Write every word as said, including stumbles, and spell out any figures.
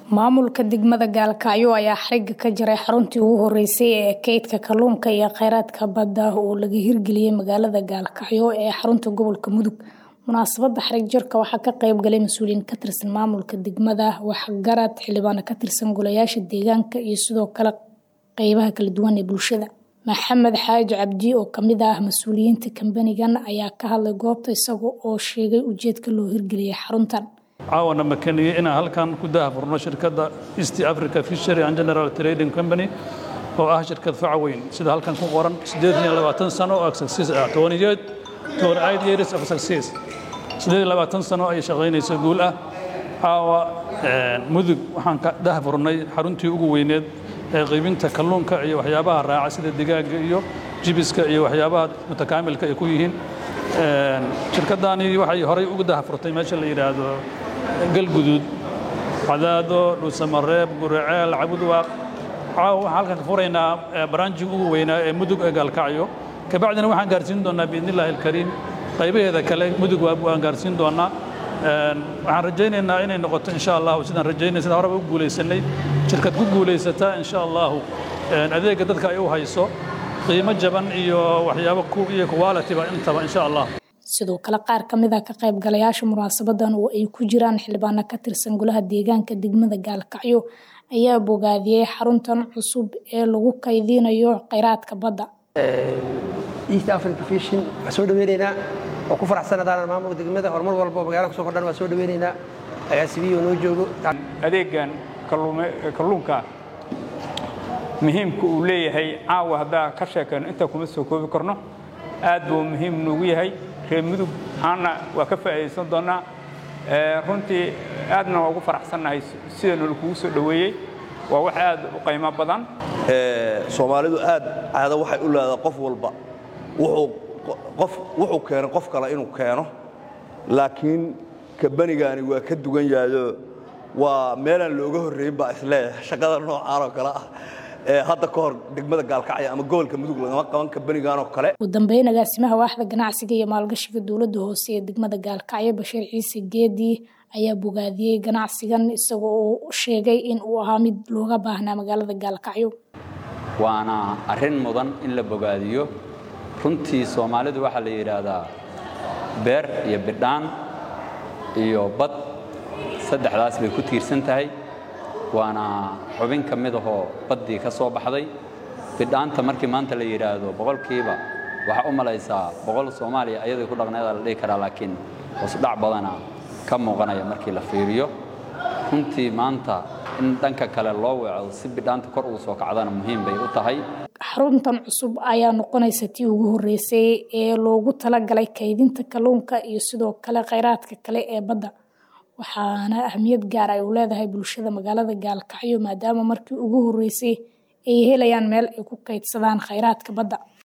Maamulka degmada Gaalkacyo ayaa xariga ka jaray xaruntii ugu horeysay ee kaydka kalluunka iyo kheyraadka badda oo laga hirgeliyay magaalada Gaalkacyo ee xarunta gobolka Mudug. Munaasabadda xarig jarka waxaa ka qayb galay mas'uuliyiin ka tirsan maamulka degmada, waxgarad, xildhibaan ka tirsan golayaasha deegaanka iyo sidoo kale qaybaha kala duwan ee bulshada. Maxamed Xaaji Cabdi oo kamid ah mas'uuliyiinta kambanigan ayaa ka hadlay goobta isagoo oo sheegay ujeedka loo hirgeliyay xaruntan. caawana makaniye inaan halkan ku daahfurno shirkadda East Africa Fishery and General Trading Company oo ah shirkad fac weyn sida halkan ku qoran siddeed iyo labaatan sano oo success ah twenty-eight years of success siddeed iyo labaatan sano ay shaqaynayso guul ah. caawa mudug waxaan ka daahfurnay xaruntii ugu weyneed ee qaybinta kalluunka iyo waxyaabaha raaca sida digaaga iyo jibiska iyo waxyaabaha mutakaamilka ay ku yihiin. shirkadani waxay horay ugu daahfurtay meesha la yiraahdo galguduud cadaado dhuusamareeb guraceel cabudwaaq. caawa waxaan halkan ka furaynaa branchiga ugu weynaa ee mudug ee Gaalkacyo. kabacdina waxaan gaarsiin doonaa biidnillaahi alkariim qaybaheeda kale mudug waan gaarsiin doonaa. waxaan rajaynaynaa inay noqoto insha Allah sidaan rajaynay sida horeba u guuleysanay shirkad ku guuleysata insha Allah adeega dadka ay u hayso qiimo jaban iyo waxyaabo ku iyo quality ba intaba insha Allah. sidoo kale qaar kamid ah ka qayb galayaasha munaasabadan oo ay ku jiraan xildhibaan ka tirsan golaha deegaanka degmada Gaalkacyo ayaa bogaadiyay xaruntan cusub ee lagu kaydinayo kheyraadka badda. East Africa Fishing soo dhaweynayna oo ku faraxsanaadaan maamulka degmada horumar walba magaalada soo kordhan waa soo dhaweynayna ayaa sibiyo noo joogo adeegan kalluunka muhiimku uu leeyahay caawa hadda ka sheekayno inta kuma soo koobi karno aad buu muhiim noogu yahay reer mudug aana waa ka faa'iideysan doonaa. runtii aadna waa ugu faraxsanahay sida noo kugu soo dhaweeyay waa wax aad u qiimo badan. Soomaalidu aad aad waxay u leedahay qof walba wuxuu qof wuxuu keeno qof kale inuu keeno laakiin kabanigaani waa ka duwan yahay waa meelan looga horeeyay ba isla shaqada noocan oo kale ah ee hadda ka hor degmada Gaalkacyo ama gobolka Mudug lagama qaban kabanigan oo kale. ugu dambeyn agaasimaha waaxda ganacsiga iyo maalgashiga dawladda hoose ee degmada Gaalkacyo Bashiir Ciise Geedi ayaa bogaadiyay ganacsigan isagoo uu sheegay in uu ahaa mid looga baahnaa magaalada Gaalkacyo. waana arrin mudan in la bogaadiyo. runtii Soomaalidu waxa la yiraahdaa beer iyo bidhaan iyo bad saddexdaas bay ku tiirsan tahay. waana xubin ka mid ah badii ka soo baxday. bidhaanta markii maanta la yiraahdo boqolkiiba waxa u malaysaa boqol Soomaaliya ayadoo ku dhaqneeda la dhigi karaa laakiin hoos dhac badana ka muuqanaya markii la fiiriyo. runtii maanta in dhanka kale loo weeco si bidhaanta kor ugu soo kacdana muhiim bay u tahay. xaruntan cusub ayaa noqonaysa tii ugu horeysay ee loogu talagalay kaydinta kalluunka iyo sidoo kale kheyraadka kale ee badda. waxaana ahmiyad gaar ah u leedahay bulshada magaalada Gaalkacyo maadaama markii ugu horeysay ay helayaan meel ay ku kaydsadaan kheyraadka badda.